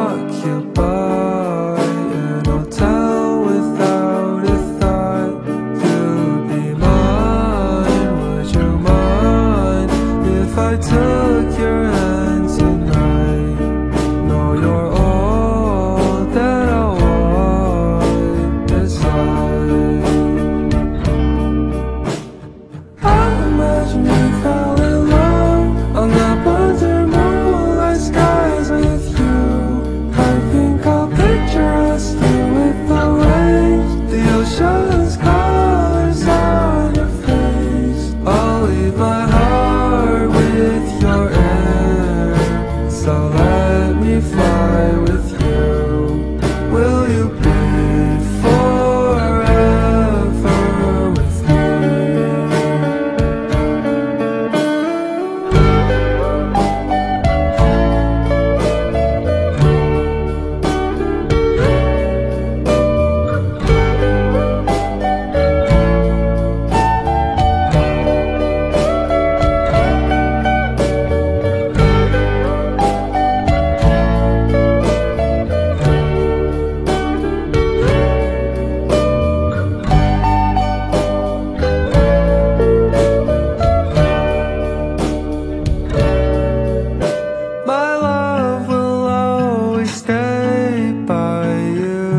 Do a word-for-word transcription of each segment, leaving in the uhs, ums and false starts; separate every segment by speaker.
Speaker 1: occupied an hotel without a thought. You'd be mine, would you mind if I took your hand tonight? No, you're all that I want inside. I imagine we fell in love on that under moonlight skies with you. I think I'll picture us here with the waves, the ocean's colors on your face. I'll leave my heart with your air, so let me fly with you. Will you be forever with me? My love will always stay by you.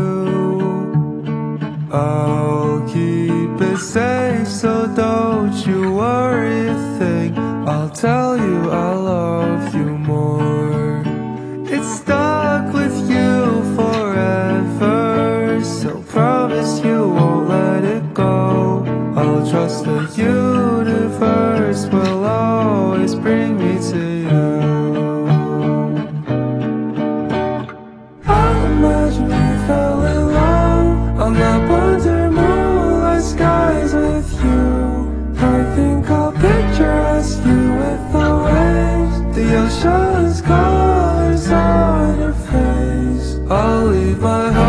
Speaker 1: I'll keep it safe, so don't you worry a thing. I'll tell you I love you more. It's stuck with you forever, so promise you won't let it go. I'll trust the universe will always bring me to you. I imagine we fell in love on that under moonlight skies with you. I think I'll picture us here with the waves, the ocean's colors on your face. I'll leave my